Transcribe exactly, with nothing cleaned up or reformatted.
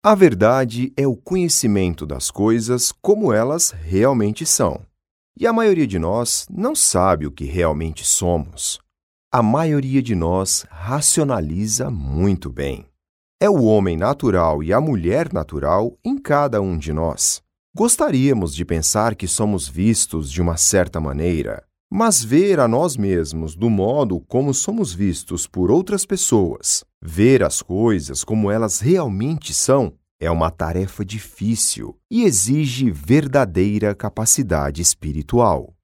A verdade é o conhecimento das coisas como elas realmente são. E a maioria de nós não sabe o que realmente somos. A maioria de nós racionaliza muito bem. É o homem natural e a mulher natural em cada um de nós. Gostaríamos de pensar que somos vistos de uma certa maneira, mas ver a nós mesmos do modo como somos vistos por outras pessoas, ver as coisas como elas realmente são, é uma tarefa difícil e exige verdadeira capacidade espiritual.